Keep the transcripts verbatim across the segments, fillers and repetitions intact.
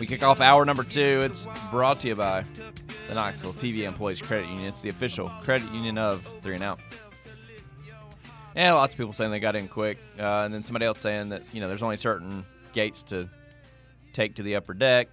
We kick off hour number two. It's brought to you by the Knoxville T V Employees Credit Union. It's the official credit union of Three and Out. Yeah, lots of people saying they got in quick, uh, and then somebody else saying that you know there's only certain gates to take to the upper deck.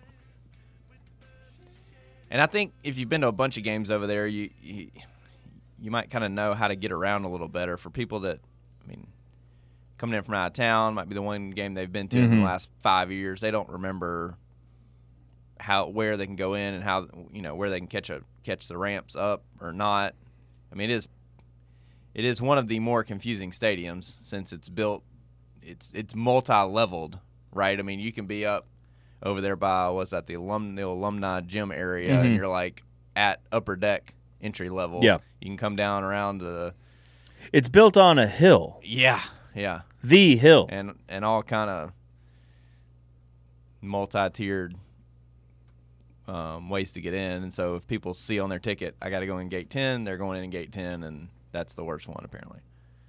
And I think if you've been to a bunch of games over there, you you, you might kind of know how to get around a little better. For people that, I mean, coming in from out of town, might be the one game they've been to mm-hmm. in the last five years. They don't remember how where they can go in and how you know where they can catch a catch the ramps up or not. I mean, it is it is one of the more confusing stadiums since it's built. It's it's multi-leveled, right? I mean, you can be up over there by what's that the alum the alumni gym area, mm-hmm. and you're like at upper deck entry level. Yeah, you can come down around the. It's built on a hill. Yeah, yeah. The hill, and and all kind of multi-tiered. Um, ways to get in, and so if people see on their ticket, I got to go in gate ten, they're going in in gate ten, and that's the worst one apparently.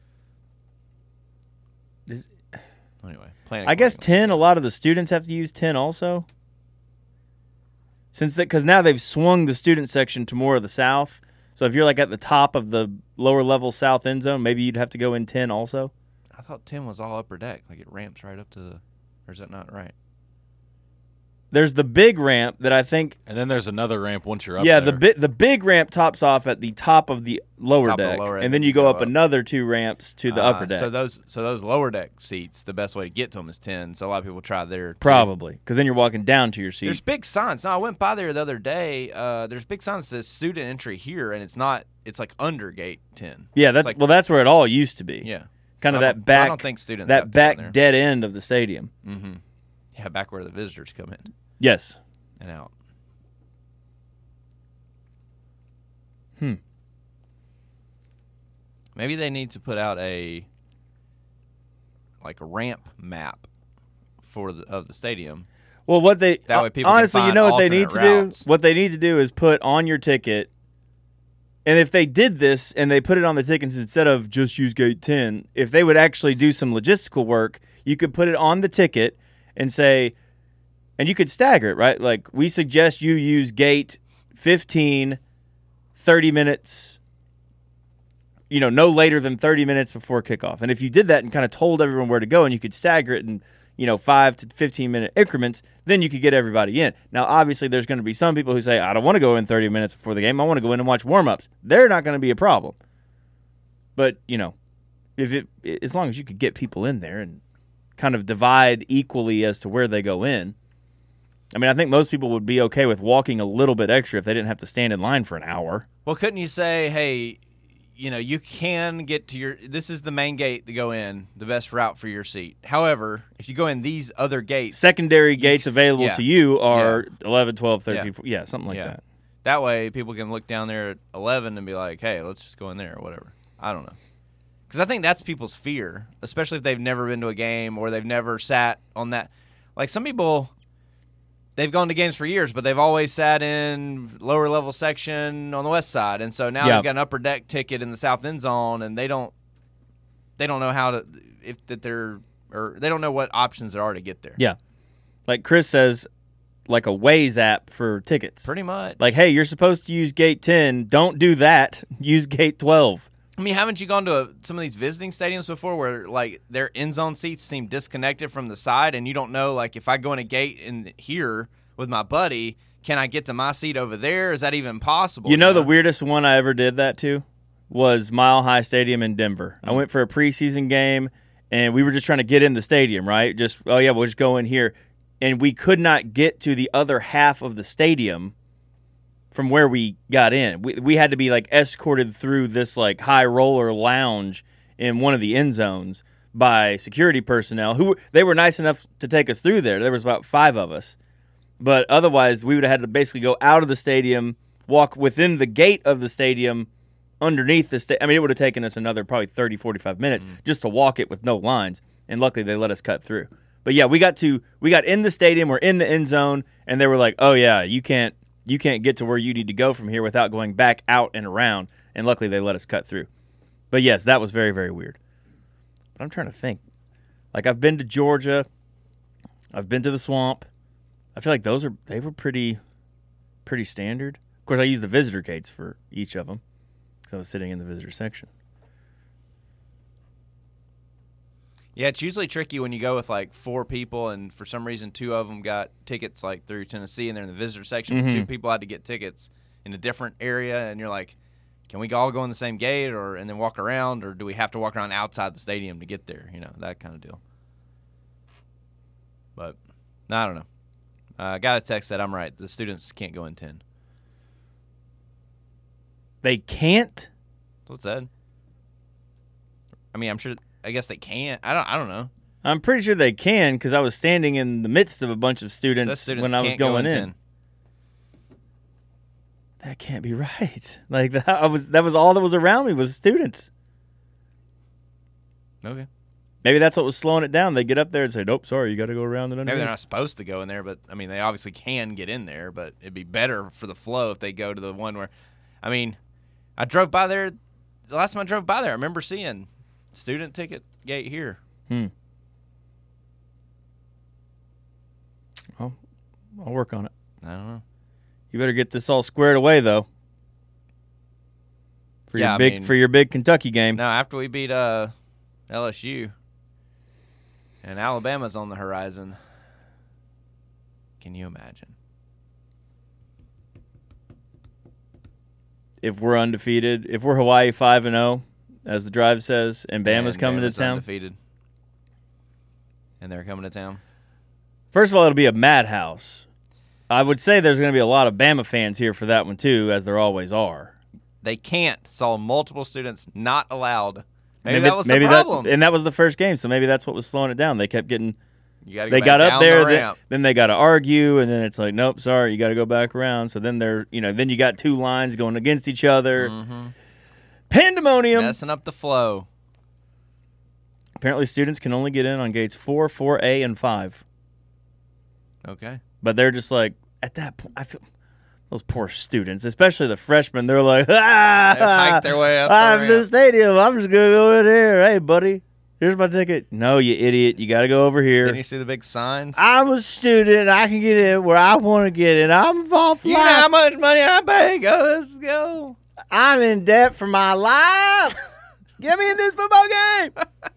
Is, anyway, planning. I guess ten. A lot of the students have to use ten also, since that because now they've swung the student section to more of the south. So if you're like at the top of the lower level south end zone, maybe you'd have to go in ten also. I thought ten was all upper deck, like it ramps right up to the. Or is that not right? There's the big ramp that I think, and then there's another ramp once you're up yeah, there. the bi- the big ramp tops off at the top of the lower top deck, the lower and then you go, go up, up another two ramps to the uh, upper deck. So those so those lower deck seats, the best way to get to them is ten. So a lot of people try there. Too. Probably, because then you're walking down to your seat. There's big signs. No, I went by there the other day. Uh, there's big signs that says student entry here, and it's not. It's like under gate ten. Yeah, that's like, well, that's where it all used to be. Yeah, kind of I that back. I don't think students that back dead end of the stadium. Mm-hmm. Yeah, back where the visitors come in. Yes. And out. Hmm. Maybe they need to put out a like a ramp map for the of the stadium. Well, what they that way people honestly, can you know what they need to routes. do? What they need to do is put on your ticket. And if they did this and they put it on the tickets instead of just use gate ten, if they would actually do some logistical work, you could put it on the ticket and say. And you could stagger it, right? Like, we suggest you use gate fifteen, thirty minutes, you know, no later than thirty minutes before kickoff. And if you did that and kind of told everyone where to go and you could stagger it in, you know, five to fifteen minute increments, then you could get everybody in. Now, obviously, there's going to be some people who say, I don't want to go in thirty minutes before the game. I want to go in and watch warm-ups. They're not going to be a problem. But, you know, if it as long as you could get people in there and kind of divide equally as to where they go in. I mean, I think most people would be okay with walking a little bit extra if they didn't have to stand in line for an hour. Well, couldn't you say, hey, you know, you can get to your – this is the main gate to go in, the best route for your seat. However, if you go in these other gates – secondary gates you, available yeah. to you are yeah. eleven, twelve, thirteen, yeah, fourteen, yeah something like yeah. that. That way people can look down there at eleven and be like, hey, let's just go in there or whatever. I don't know. Because I think that's people's fear, especially if they've never been to a game or they've never sat on that. Like some people – they've gone to games for years, but they've always sat in lower level section on the west side, and so now yep. they've got an upper deck ticket in the south end zone, and they don't they don't know how to if that they're or they don't know what options there are to get there. Yeah, like Chris says, like a Waze app for tickets. Pretty much. Like, hey, you're supposed to use gate ten. Don't do that. Use gate twelve. I mean, haven't you gone to a, some of these visiting stadiums before where, like, their end zone seats seem disconnected from the side, and you don't know, like, if I go in a gate in here with my buddy, can I get to my seat over there? Is that even possible? You know, the weirdest one I ever did that to was Mile High Stadium in Denver. Mm-hmm. I went for a preseason game, and we were just trying to get in the stadium, right? Just, oh, yeah, we'll just go in here. And we could not get to the other half of the stadium from where we got in. We we had to be like escorted through this like high roller lounge in one of the end zones by security personnel who they were nice enough to take us through there. There was about five of us. But otherwise we would have had to basically go out of the stadium, walk within the gate of the stadium underneath the stadium. I mean, it would have taken us another probably thirty, forty-five minutes mm. just to walk it with no lines. And luckily they let us cut through. But yeah, we got to we got in the stadium, we're in the end zone, and they were like, "Oh yeah, you can't you can't get to where you need to go from here without going back out and around." And luckily they let us cut through. But yes, that was very, very weird. But I'm trying to think. Like, I've been to Georgia, I've been to the Swamp, I feel like those are they were pretty pretty standard. Of course, I used the visitor gates for each of them because I was sitting in the visitor section. Yeah, it's usually tricky when you go with like four people, and for some reason two of them got tickets like through Tennessee, and they're in the visitor section. Mm-hmm. Two people had to get tickets in a different area, and you're like, can we all go in the same gate, or and then walk around, or do we have to walk around outside the stadium to get there? You know, that kind of deal. But no, I don't know. I uh, got a text that I'm right. The students can't go in ten. They can't? That's what it said. I mean, I'm sure. I guess they can't. I don't. I don't know. I'm pretty sure they can because I was standing in the midst of a bunch of students, students when I was can't go going in in. ten. That can't be right. Like that, I was. That was all that was around me was students. Okay. Maybe that's what was slowing it down. They get up there and say, "Nope, sorry, you got to go around and underneath." Maybe they're not supposed to go in there, but I mean, they obviously can get in there. But it'd be better for the flow if they go to the one where, I mean, I drove by there. The last time I drove by there, I remember seeing student ticket gate here. Hmm. Well, I'll work on it. I don't know. You better get this all squared away, though. For Yeah, your I big mean- for your big Kentucky game. Now, after we beat uh, L S U and Alabama's on the horizon, can you imagine? If we're undefeated, if we're Hawaii five and zero, as the drive says, and Bama's And coming Bama's to town. undefeated, and they're coming to town. First of all, it'll be a madhouse. I would say there's going to be a lot of Bama fans here for that one too, as there always are. They can't. Saw multiple students not allowed. Maybe, that was maybe the problem. That, and that was the first game, so maybe that's what was slowing it down. They kept getting. you gotta go They back got up down there, the then, ramp. then they got to argue, and then it's like, nope, sorry, you got to go back around. So then they're, you know, then you got two lines going against each other. Mm-hmm. Pandemonium. Messing up the flow. Apparently, students can only get in on gates four, four A, and five. Okay. But they're just like, at that point, I feel those poor students, especially the freshmen, they're like, ah, They hiked their way up the I'm in the ramp. stadium. I'm just going to go in here. Hey, buddy, here's my ticket. No, you idiot. You got to go over here. Didn't you see the big signs? I'm a student. I can get in where I want to get in. I'm off You know life. how much money I pay? Go, let's go. I'm in debt for my life. Get me in this football game.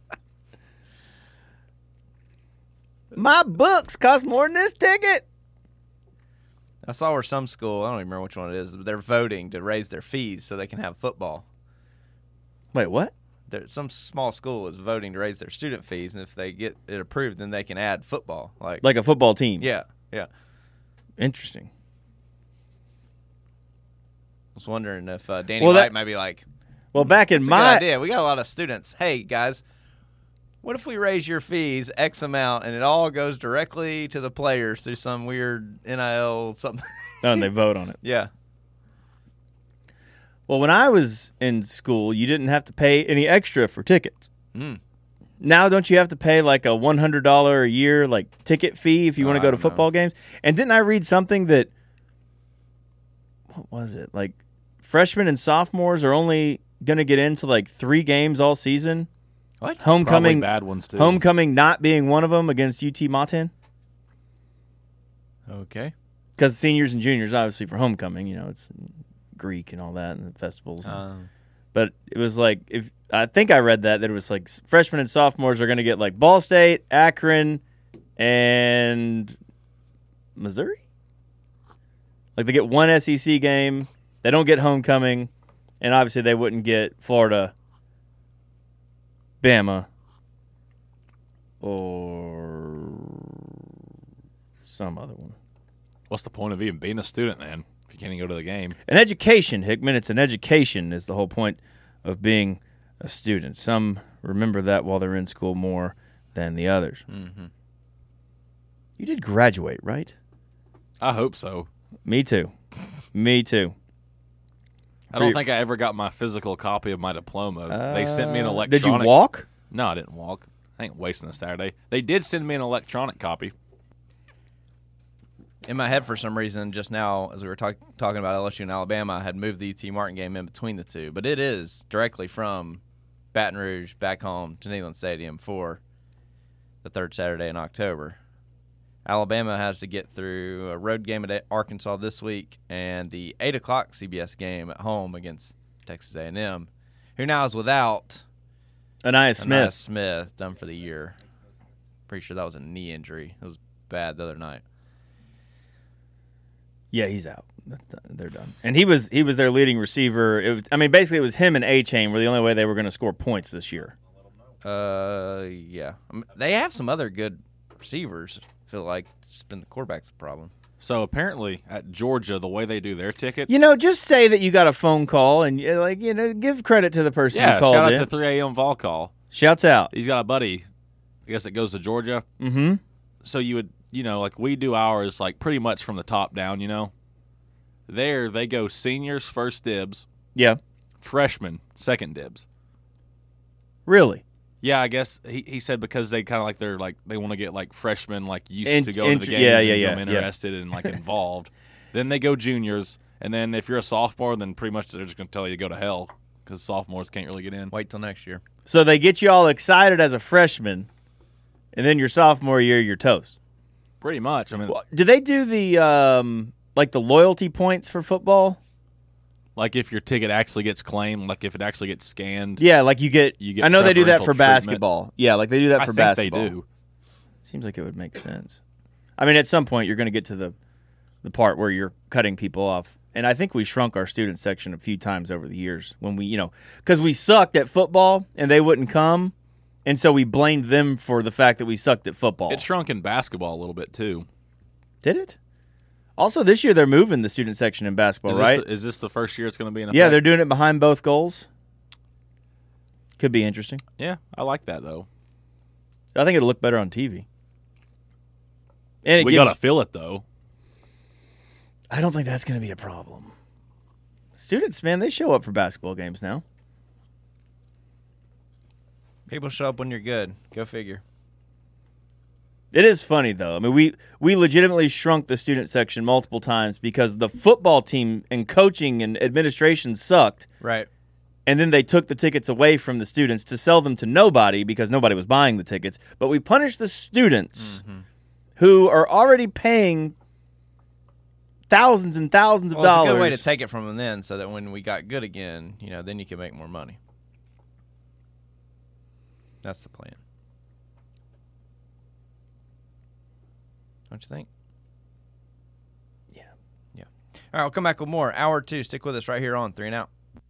My books cost more than this ticket. I saw where some school, I don't even remember which one it is, but they're voting to raise their fees so they can have football. Wait, what? There, some small school is voting to raise their student fees, and if they get it approved, then they can add football. Like, Like a football team. yeah, yeah. Interesting. I was wondering if uh, Danny Well, White that- might be like, Well, back in it's a my good idea. We got a lot of students. Hey, guys, what if we raise your fees X amount and it all goes directly to the players through some weird N I L something? oh, and they vote on it. Yeah. Well, when I was in school, you didn't have to pay any extra for tickets. Mm. Now, don't you have to pay like a one hundred dollars a year like ticket fee if you Oh, want to I go to don't know. football games? And didn't I read something that, what was it? Like freshmen and sophomores are only going to get into like three games all season? What? Homecoming, Probably bad ones too. homecoming not being one of them against U T Martin? Okay. Because seniors and juniors, obviously, for homecoming, you know, it's Greek and all that and the festivals. and- Um, But it was like, if I think I read that, that it was like freshmen and sophomores are going to get like Ball State, Akron, and Missouri. Like they get one S E C game. They don't get homecoming. And obviously they wouldn't get Florida, Bama, or some other one. What's the point of even being a student, man? If you can't even go to the game. An education, Hickman. It's an education is the whole point of being a student. Some remember that while they're in school more than the others. mm-hmm. You did graduate, right? I hope so. Me too. Me too. I don't think I ever got my physical copy of my diploma. they sent me an Uh, electronic. Did you walk? No, I didn't walk. I ain't wasting a Saturday. They did send me an electronic copy. In my head, for some reason, just now, as we were talk- talking about L S U and Alabama, I had moved the U T Martin game in between the two. But it is directly from Baton Rouge back home to Neyland Stadium for the third Saturday in October. Alabama has to get through a road game at Arkansas this week and the eight o'clock C B S game at home against Texas A and M, who now is without Ainias Smith. Ainias Smith, done for the year. Pretty sure that was a knee injury. It was bad the other night. Yeah, he's out. They're done. And he was he was their leading receiver. It was, I mean, basically it was him and A-Chain were the only way they were going to score points this year. Uh, yeah. I mean, they have some other good receivers. I feel like it's been the quarterback's problem. So apparently at Georgia, the way they do their tickets. You know, just say that you got a phone call and like you know, give credit to the person yeah, who called shout out in. to three a.m. Vol Call. Shouts out. He's got a buddy, I guess it goes to Georgia. Mm-hmm. So you would, you know, like we do ours like pretty much from the top down, you know. There they go seniors first dibs, Yeah. freshmen second dibs. Really? Yeah, I guess he, he said because they kind of like they're like they want to get like freshmen like used In- to go int- to the games yeah, and yeah, become yeah, interested and like involved. Then they go juniors, and then if you're a sophomore, then pretty much they're just going to tell you to go to hell because sophomores can't really get in. Wait till next year. So they get you all excited as a freshman, and then your sophomore year, you're toast. Pretty much. I mean, Well, do they do the um, like the loyalty points for football? like if your ticket actually gets claimed, like if it actually gets scanned. Yeah, like you get. You get I know they do that for preferential treatment. basketball. Yeah, like they do that I for think basketball. they do. Seems like it would make sense. I mean, at some point, you're going to get to the the part where you're cutting people off. And I think we shrunk our student section a few times over the years when we, you know, because we sucked at football and they wouldn't come. And so we blamed them for the fact that we sucked at football. It shrunk in basketball a little bit too. Did it? Also, this year they're moving the student section in basketball, Is right? this the, is this the first year it's going to be in? Yeah, effect? they're doing it behind both goals. Could be interesting. Yeah, I like that though. I think it'll look better on T V. And it We gives- got to feel it though. I don't think that's going to be a problem. Students, man, they show up for basketball games now. People show up when you're good. Go figure. It is funny, though. I mean, we, we legitimately shrunk the student section multiple times because the football team and coaching and administration sucked. Right. And then they took the tickets away from the students to sell them to nobody because nobody was buying the tickets. But we punished the students Mm-hmm. who are already paying thousands and thousands of Well, it's dollars. a good way to take it from them then, so that when we got good again, you know, then you can make more money. That's the plan. Don't you think? Yeah. Yeah. All right, we'll come back with more. Hour two. Stick with us right here on Three and Out.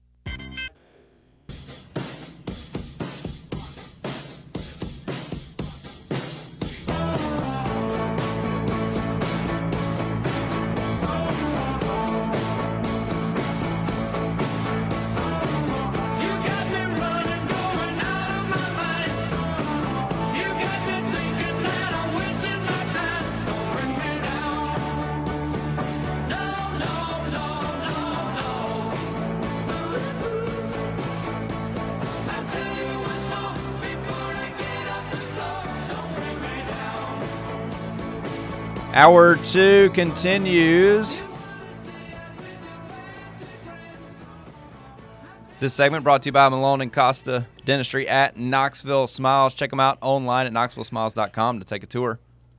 Hour two continues. This segment brought to you by Malone and Costa Dentistry at Knoxville Smiles. Check them out online at knoxville smiles dot com to take a tour.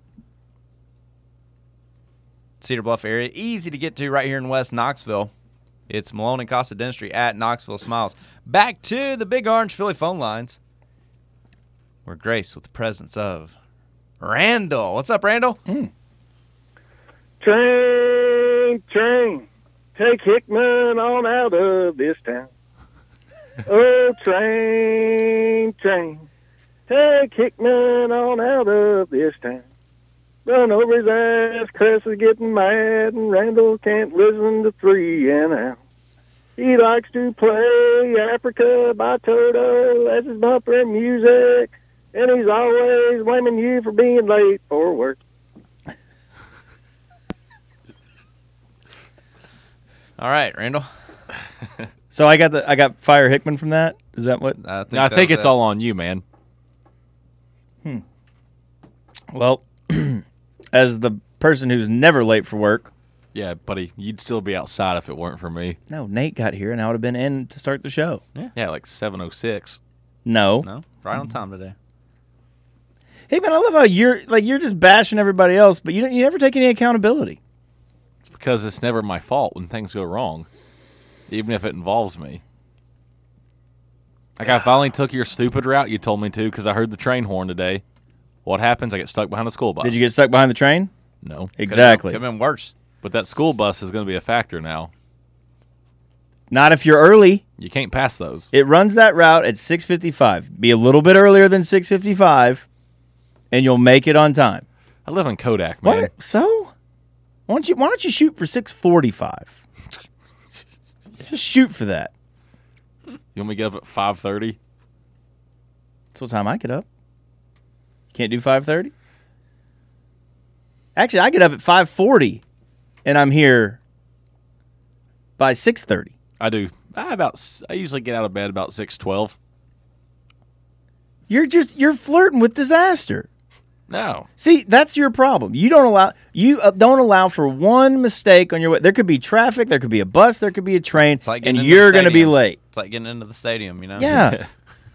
Cedar Bluff area, easy to get to right here in West Knoxville. It's Malone and Costa Dentistry at Knoxville Smiles. Back to the Big Orange Philly phone lines. We're graced with the presence of Randall. What's up, Randall? Mm. Train, train, take Hickman on out of this town. Oh, train, train, take Hickman on out of this town. Run over his ass, Chris is getting mad, and Randall can't listen to Three and Out. He likes to play Africa by Toto as his bumper music, and he's always blaming you for being late for work. All right, Randall. So I got the I got Fire Hickman from that. Is that what? I think, No, I that think was it's it. all on you, man. Well, as the person who's never late for work. Yeah, buddy, you'd still be outside if it weren't for me. No, Nate got here and I would have been in to start the show. Yeah, like seven oh six. No. No, right on time today. Hey man, I love how you're like you're just bashing everybody else, but you don't, you never take any accountability. It's because it's never my fault when things go wrong, even if it involves me. Like I finally took your stupid route you told me to because I heard the train horn today. What happens? I get stuck behind a school bus. Did you get stuck behind the train? No. Exactly. Could have been worse. But that school bus is going to be a factor now. Not if you're early. You can't pass those. It runs that route at six fifty-five. Be a little bit earlier than six fifty-five, and you'll make it on time. I live in Kodak, man. What? So? Why don't you Why don't you shoot for six forty-five? Just shoot for that. You want me to get up at five thirty? That's what time I get up. You can't do five thirty? Actually, I get up at five forty, and I'm here by six thirty. I do. I about. I usually get out of bed about six twelve. You're just you're flirting with disaster. No. See, that's your problem. You don't allow you uh, don't allow for one mistake on your way. There could be traffic, there could be a bus, there could be a train, It's like and getting into the you're going to be stadium. late. It's like getting into the stadium, you know? Yeah.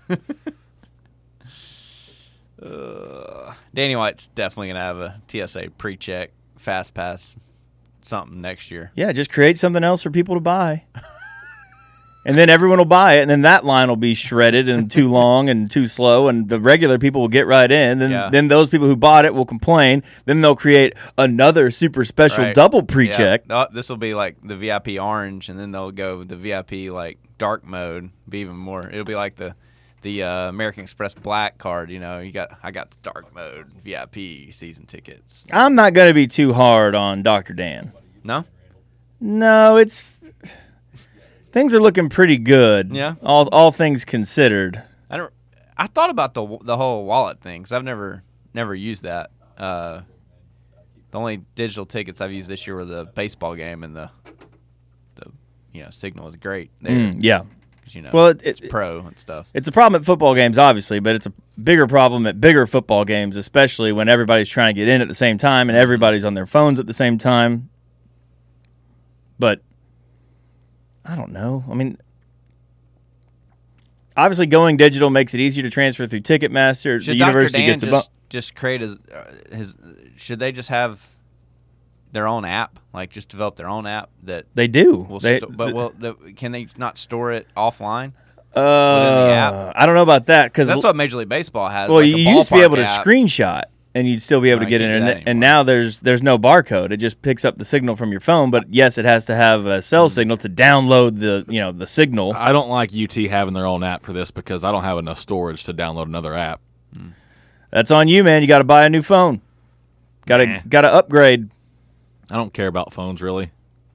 Uh, Danny White's definitely going to have a T S A pre-check, fast pass, something next year. Yeah, just create something else for people to buy. And then everyone will buy it, and then that line will be shredded and too long and too slow, and the regular people will get right in. Then, Yeah. then those people who bought it will complain. Then they'll create another super special Right. double pre-check. Yeah. This will be like the V I P orange, and then they'll go the V I P like dark mode, be even more. It'll be like the the uh, American Express black card. You know, you got I got the dark mode V I P season tickets. I'm not going to be too hard on Doctor Dan. No, No, it's things are looking pretty good. Yeah. all all things considered. I don't. I thought about the the whole wallet thing because I've never never used that. Uh, the only digital tickets I've used this year were the baseball game and the the you know signal is great there. Mm, yeah, 'Cause, you know, Well, it- it's it- pro and stuff. it's a problem at football games, obviously, but it's a bigger problem at bigger football games, especially when everybody's trying to get in at the same time and everybody's on their phones at the same time. But I don't know. I mean, obviously, going digital makes it easier to transfer through Ticketmaster. Should the Doctor university Dan gets a bu- just, just create his, uh, his? Should they just have their own app? Like just develop their own app that They do. will. They, sto- but will the, can they not store it offline? uh, app? I don't know about that because That's what Major League Baseball has. well, like you a used to be ballpark able to app. screenshot, and you'd still be able No, to you get can't in. do that And, and anymore. now there's there's no barcode. It just picks up the signal from your phone. But yes, it has to have a cell signal to download the you know the signal. I don't like U T having their own app for this because I don't have enough storage to download another app. That's on you, man. You got to buy a new phone. Got to Nah. got to upgrade. I don't care about phones really.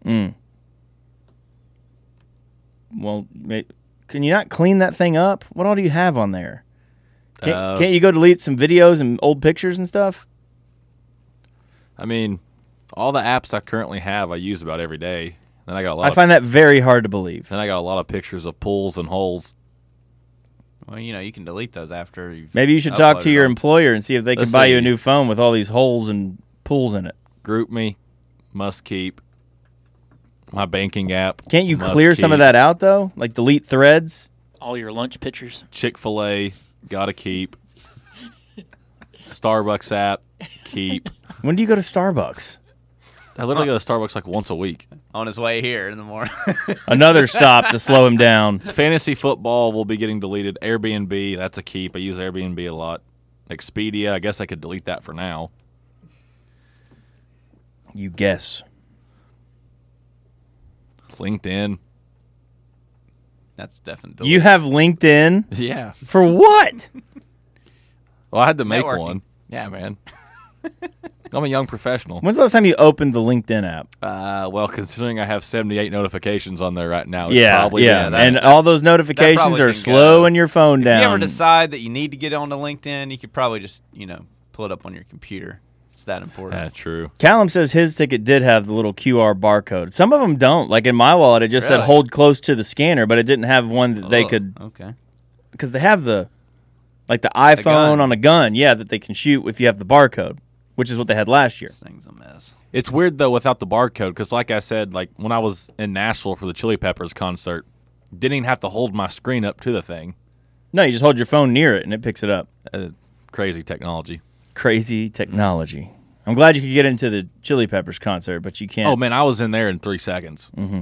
Well, ma- can you not clean that thing up? What all do you have on there? Can't, Uh, can't you go delete some videos and old pictures and stuff? I mean, all the apps I currently have, I use about every day. Then I got a lot. I of, find that very hard to believe. then I got a lot of pictures of pools and holes. Well, you know, you can delete those after you. Maybe you should talk to your them. employer and see if they can Let's buy you a see. new phone with all these holes and pools in it. Group Me, must keep. My banking app. Can't you must clear some of keep. that out, though? Like delete threads? All your lunch pictures. Chick-fil-A, gotta keep. Starbucks app, keep. When do you go to Starbucks? I literally go to Starbucks like once a week. on his way here in the morning. Another stop to slow him down. Fantasy football will be getting deleted. Airbnb, that's a keep. I use Airbnb a lot. Expedia, I guess I could delete that for now. You guess. LinkedIn. That's definitely. You have LinkedIn? Yeah. For what? Well, I had to make Networking. one. Yeah, man. I'm a young professional. When's the last time you opened the LinkedIn app? Uh, well, considering I have seventy-eight notifications on there right now, it's Yeah, probably yeah. been- And all those notifications probably are can slowing go. your phone If down. you ever decide that you need to get onto LinkedIn, you could probably just you know pull it up on your computer. It's that important. yeah, true. Callum says his ticket did have the little Q R barcode. Some of them don't. Like in my wallet, it just said Really? hold close to the scanner, but it didn't have one that they Ugh, could, Okay. because they have the, like the iPhone gun. on a gun, yeah, that they can shoot if you have the barcode, which is what they had last year. This thing's a mess. It's weird though without the barcode because, like I said, like when I was in Nashville for the Chili Peppers concert, didn't even have to hold my screen up to the thing. No, you just hold your phone near it and it picks it up. Uh, crazy technology. Crazy technology. I'm glad you could get into the Chili Peppers concert, but you can't. Oh, man, I was in there in three seconds. Mm-hmm.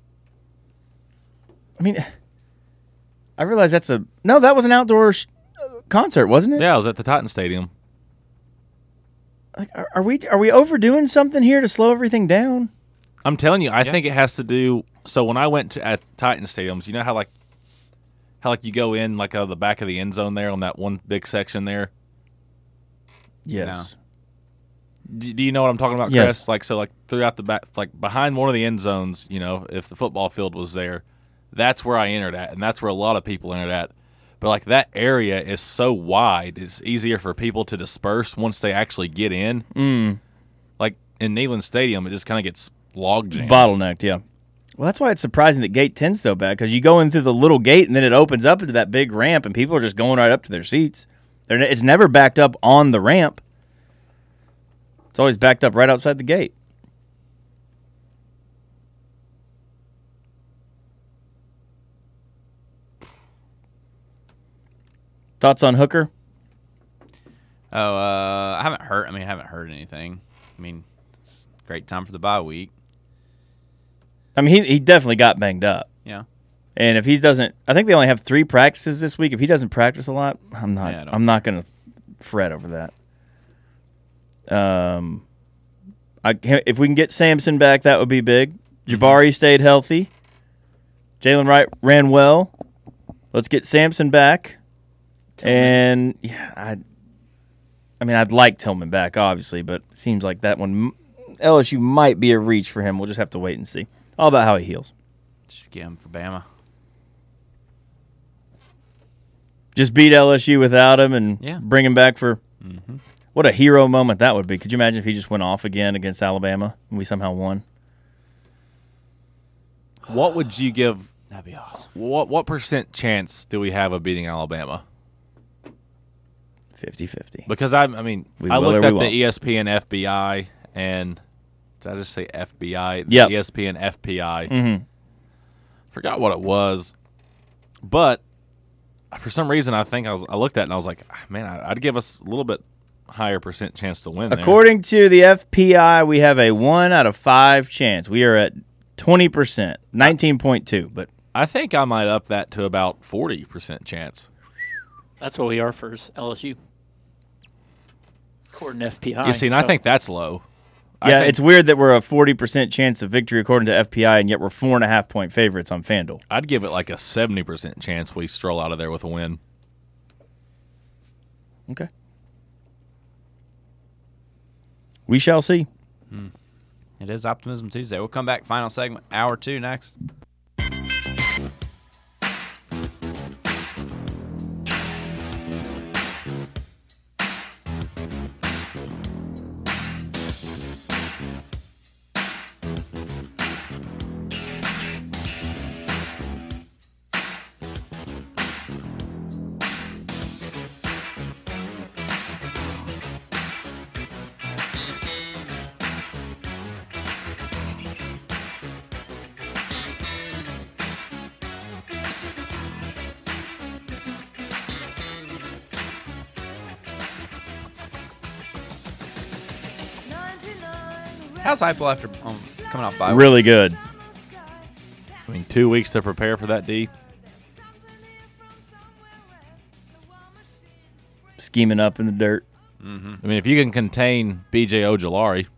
I mean, I realize that's a no. That was an outdoor sh- concert, wasn't it? Yeah, I was at the Titan Stadium. Like, are, are we are we overdoing something here to slow everything down? I'm telling you, I Yeah. think it has to do. So when I went to at Titan Stadiums, you know how like how like you go in like out of the back of the end zone there on that one big section there. Yes. Do, do you know what I'm talking about, Chris? Yes. Like so, like throughout the back, like behind one of the end zones. You know, if the football field was there, that's where I entered at, and that's where a lot of people entered at. But like that area is so wide, it's easier for people to disperse once they actually get in. Mm. Like in Neyland Stadium, it just kind of gets log jammed. Bottlenecked, yeah. Well, that's why it's surprising that gate ten's so bad, because you go in through the little gate and then it opens up into that big ramp, and people are just going right up to their seats. They're, it's never backed up on the ramp. It's always backed up right outside the gate. Thoughts on Hooker? Oh, uh, I haven't heard. I mean, I haven't heard anything. I mean, it's a great time for the bye week. I mean, he he definitely got banged up. Yeah. And if he doesn't, I think they only have three practices this week. If he doesn't practice a lot, I'm not. Yeah, I don't- I'm not going to fret over that. Um, I can- if we can get Sampson back, that would be big. Jabari stayed healthy. Jalen Wright ran well. Let's get Sampson back. And yeah, I. I mean, I'd like Tillman back, obviously, but it seems like that one, L S U might be a reach for him. We'll just have to wait and see. All about how he heals. Just get him for Bama. Just beat L S U without him and Yeah. bring him back for Mm-hmm. what a hero moment that would be. Could you imagine if he just went off again against Alabama and we somehow won? What would you give? That'd be awesome. What what percent chance do we have of beating Alabama? fifty-fifty. Because I, I mean, We I will or looked we at the won't. E S P N F B I and did I just say F B I? Yep. E S P N F P I. Mm-hmm. Forgot what it was, but for some reason I think I was I looked at it and I was like, "Ah, man, I- I'd give us a little bit higher percent chance to win. There. According to the F P I, we have a one out of five chance. We are at twenty percent, nineteen point two. But I think I might up that to about forty percent chance. That's what we are for L S U. According to F P I. You see, and I so- think that's low. I yeah, think- it's weird that we're a forty percent chance of victory according to F P I, and yet we're four and a half point favorites on FanDuel. I'd give it like a seventy percent chance we stroll out of there with a win. Okay. We shall see. It is Optimism Tuesday. We'll come back. Final segment, hour two next. How's Heupel after um, coming off bye? Really good. I mean, two weeks to prepare for that D. Scheming up in the dirt. I mean, if you can contain B J Ojolari,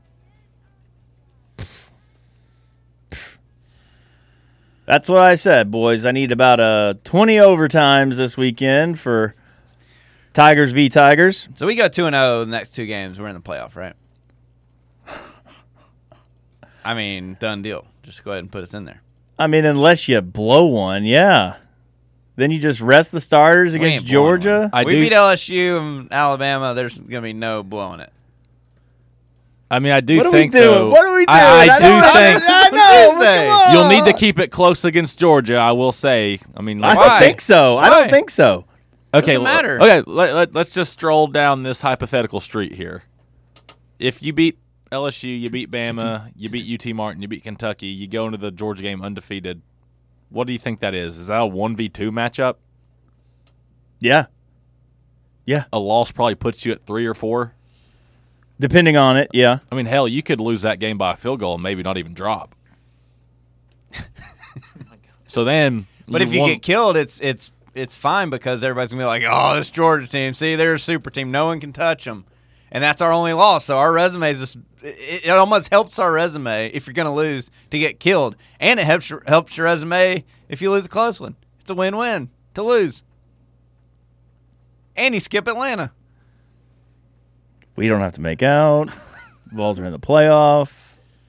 That's what I said, boys. I need about uh, twenty overtimes this weekend for Tigers v. Tigers. So we go two and zero the next two games. We're in the playoff, right? I mean, done deal. Just go ahead and put us in there. I mean, unless you blow one, yeah. Then you just rest the starters We against ain't blowing Georgia. one. I we do- beat L S U and Alabama. There's gonna be no blowing it. I mean, I do What are we think doing? though. What are we doing? I, I, I do don't- think I know. Tuesday. Come on. you'll need to keep it close against Georgia. I will say. I mean, I like, don't Why? think so. I Why? don't think so. okay, Doesn't matter. Okay, let, let, let's just stroll down this hypothetical street here. If you beat L S U, you beat Bama, you beat U T Martin, you beat Kentucky, you go into the Georgia game undefeated. What do you think that is? Is that a one v two matchup? Yeah. Yeah. A loss probably puts you at three or four. Depending on it, yeah. I mean, hell, you could lose that game by a field goal and maybe not even drop. So then, But if you won- get killed, it's it's it's fine because everybody's gonna be like, "Oh, this Georgia team, see, they're a super team. No one can touch them," and that's our only loss. So our resume is just it, it almost helps our resume if you're gonna lose to get killed, and it helps your, helps your resume if you lose a close one. It's a win-win to lose, and you skip Atlanta. We don't have to make out. Vols are in the playoff.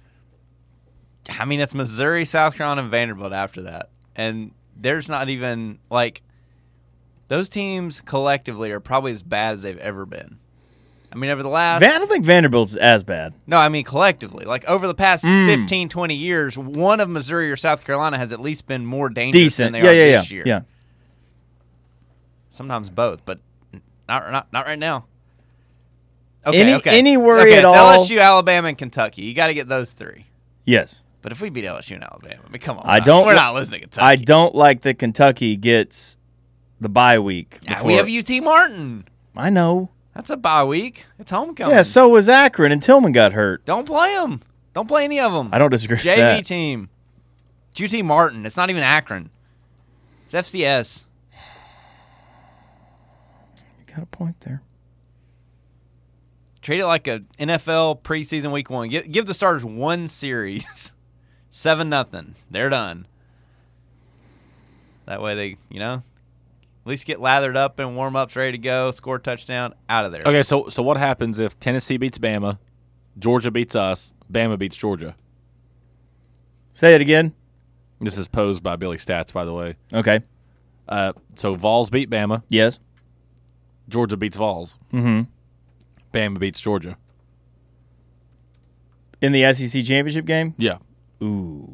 I mean, it's Missouri, South Carolina, and Vanderbilt after that, and there's not even like those teams collectively are probably as bad as they've ever been. I mean, over the last Van, I don't think Vanderbilt's as bad. no, I mean collectively, like over the past Mm. fifteen, twenty years, one of Missouri or South Carolina has at least been more dangerous Decent. than they Yeah, are yeah, this yeah. year. Yeah. Sometimes both, but not not not right now. Okay, Any- okay. any worry okay, at it's all? L S U, Alabama, and Kentucky. You got to get those three. Yes. But if we beat L S U and Alabama, I mean, come on. I we're don't Not, we're li- not losing to Kentucky. I don't like that Kentucky gets the bye week. Yeah, before- we have U T Martin. I know. That's a bye week. It's homecoming. Yeah, so was Akron, and Tillman got hurt. Don't play them. Don't play any of them. I don't disagree with J V that. team. It's U T Martin. It's not even Akron. It's F C S. You got a point there. Treat it like a N F L preseason week one. Give, give the starters one series. Seven nothing. They're done. That way they, you know, at least get lathered up and warm ups, ready to go, score a touchdown, out of there. Okay, so so what happens if Tennessee beats Bama, Georgia beats us, Bama beats Georgia? Say it again. This is posed by Billy Stats, by the way. Okay. Uh, so Vols beat Bama, Yes. Georgia beats Vols, Mm-hmm. Bama beats Georgia. In the S E C championship game? Yeah. Ooh.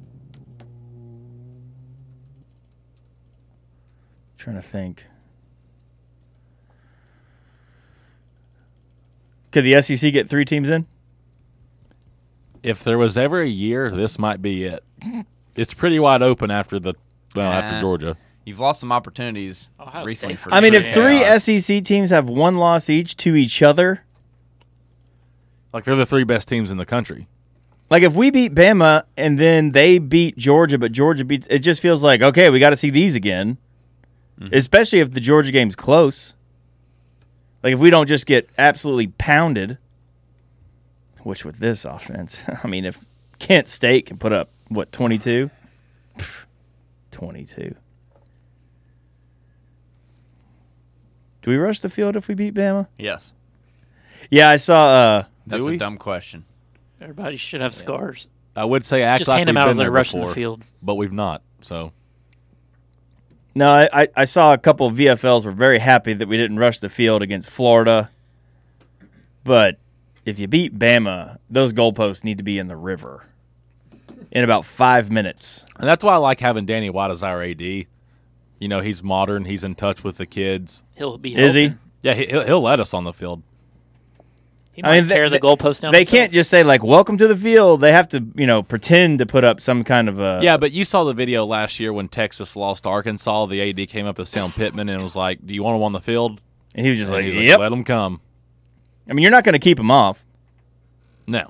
Trying to think. Could the S E C get three teams in? If there was ever a year, this might be it. It's pretty wide open after the well Nah. after Georgia. You've lost some opportunities Ohio recently. State. For I mean, if sure. three Yeah. S E C teams have one loss each to each other, Like they're the three best teams in the country. like if we beat Bama and then they beat Georgia, but Georgia beats, it just feels like, okay, we got to see these again, especially if the Georgia game's close. Like if we don't just get absolutely pounded, which with this offense, I mean, if Kent State can put up, what, twenty-two? twenty-two. Do we rush the field if we beat Bama? Yes. Yeah, I saw. Uh, That's Do a we? dumb question. Everybody should have scars. I would say act Just like hand we've them out been as they're there rushing before, the field. but we've not. So no, I, I- I saw a couple of V F Ls were very happy that we didn't rush the field against Florida. But if you beat Bama, those goalposts need to be in the river in about five minutes. and that's why I like having Danny White as our A D. You know, he's modern. He's in touch with the kids. He'll be. Is he? helping. Yeah, he, he'll, he'll let us on the field. He I might mean, they- tear the they- goalpost down. They himself. can't just say like "Welcome to the field." They have to, you know, pretend to put up some kind of a. Yeah, but you saw the video last year when Texas lost to Arkansas. The A D came up to Sam Pittman and was like, "Do you want him on the field?" And he was just And like, he was "Yep." Let him come. I mean, you're not going to keep him off. No.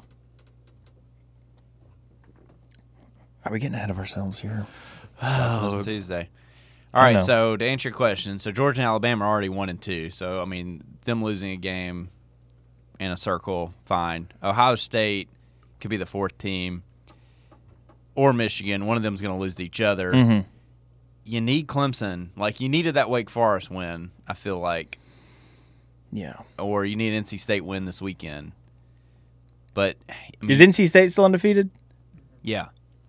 Are we getting ahead of ourselves here? Oh, Tuesday. All I right, know. so to answer your question, so Georgia and Alabama are already one and two. So I mean, them losing a game in a circle, fine. Ohio State could be the fourth team, or Michigan. One of them is going to lose to each other. Mm-hmm. You need Clemson, like you needed that Wake Forest win. I feel like, Yeah. or you need an N C State win this weekend. But I mean, Is N C State still undefeated? yeah,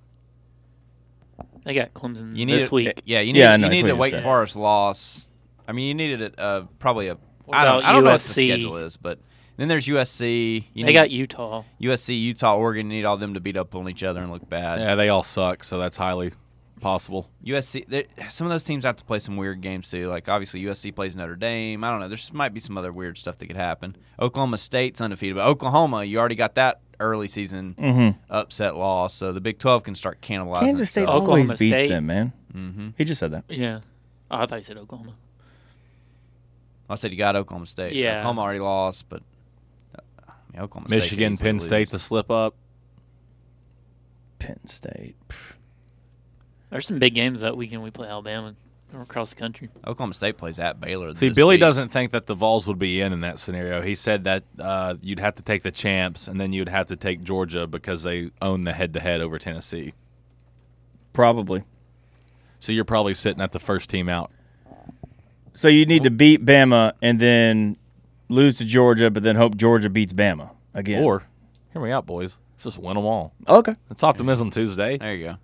They got Clemson you need this a, week. Yeah, you need Yeah, I know, you that's need what a you Wake said. Forest loss. I mean, you needed it uh, probably a. What I don't. about I don't know what the U S C? schedule is, but then there's U S C. You They need got Utah. U S C, Utah, Oregon. You need all them to beat up on each other and look bad. Yeah, they all suck, so that's highly possible. U S C. there- Some of those teams have to play some weird games too. Like obviously U S C plays Notre Dame. I don't know. There might be some other weird stuff that could happen. Oklahoma State's undefeated, but Oklahoma, you already got that early season Mm-hmm. upset loss, so the Big twelve can start cannibalizing. Kansas State stuff. Oklahoma always beats State. them, man. Mm-hmm. He just said that. Yeah. Oh, I thought you said Oklahoma. I said you got Oklahoma State. Yeah. Oklahoma already lost, but uh, I Yeah, Oklahoma State Michigan, easily Penn State lose. to slip up. Penn State. Pff. There's some big games that weekend. We play Alabama from across the country. Oklahoma State plays at Baylor. See, this Billy week. doesn't think that the Vols would be in in that scenario. He said that uh, you'd have to take the champs, and then you'd have to take Georgia because they own the head-to-head over Tennessee. Probably. So you're probably sitting at the first team out. So you need to beat Bama and then lose to Georgia, but then hope Georgia beats Bama again. Or, hear me out, boys. Let's just win them all. Okay. It's Optimism Tuesday. There you go.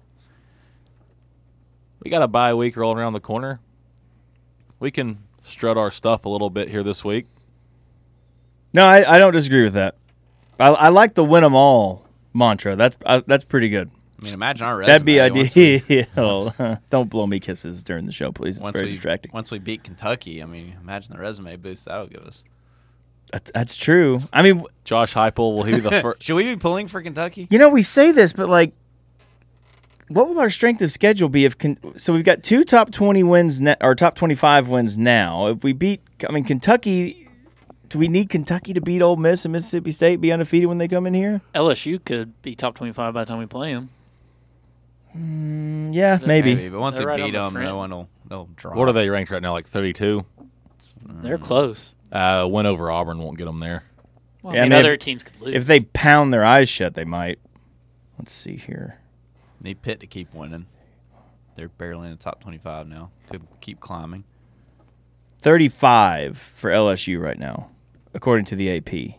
We got a bye week rolling around the corner. We can strut our stuff a little bit here this week. No, I, I don't disagree with that. I, I like the win 'em all mantra. That's uh, that's pretty good. I mean, imagine our resume. That'd be once we- ideal. Don't blow me kisses during the show, please. It's Once very we, distracting. once we beat Kentucky, I mean, imagine the resume boost that'll give us. That's, that's true. I mean, Josh Heupel, will he be the first? Should we be pulling for Kentucky? you know, we say this, but like, what will our strength of schedule be if? Con- so we've got two top twenty wins, ne- or top twenty-five wins now. If we beat, I mean, Kentucky. Do we need Kentucky to beat Ole Miss and Mississippi State, be undefeated when they come in here? L S U could be top twenty-five by the time we play them. Mm, yeah, maybe. Maybe, but once They're we right on beat the them, fringe. no one will they'll drop. What are they ranked right now? Like thirty-two? They're close. Uh, win over Auburn won't get them there. Well, Yeah, I mean, I mean, other if- teams could lose. If they pound their eyes shut, they might. Let's see here. Need Pitt to keep winning. They're barely in the top twenty-five now. Could keep climbing. thirty-five for L S U right now, according to the A P.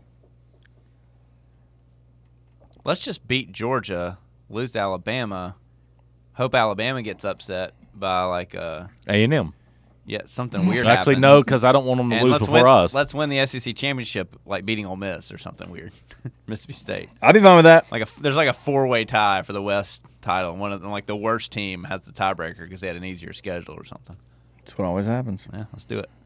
Let's just beat Georgia, lose to Alabama, hope Alabama gets upset by like uh A and M. yeah something weird. Actually, happens. no, because I don't want them to And lose let's before win, us. Let's win the S E C championship, like beating Ole Miss or something weird. Mississippi State, I'll be fine with that. like a there's like a four way tie for the West title. One of them, like the worst team has the tiebreaker because they had an easier schedule or something. That's what always happens. Yeah, let's do it.